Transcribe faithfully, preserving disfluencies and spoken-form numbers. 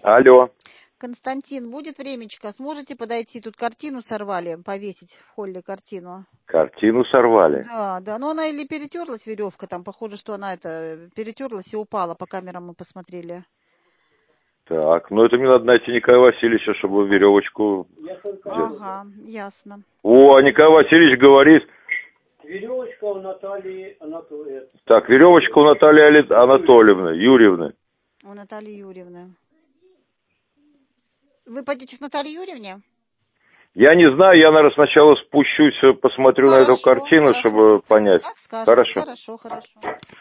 Алло. Константин, будет времечко? Сможете подойти? Тут картину сорвали, повесить в холле картину. Картину сорвали? Да, да. Но она или перетерлась, веревка там. Похоже, что она это перетерлась и упала. По камерам мы посмотрели. Так, ну это мне надо найти Николая Васильевича, чтобы веревочку взять. Ага, ясно. О, а Николай Васильевич говорит... Веревочка у Натальи Анатольевны. Так, веревочка у Натальи Анатольевны, Юрьевны. У Натальи Юрьевны. Вы пойдете к Наталье Юрьевне? Я не знаю, я, наверное, сначала спущусь, посмотрю Хорошо, на эту картину, хорошо, чтобы Константин, понять. как скажете. Хорошо. Хорошо, хорошо.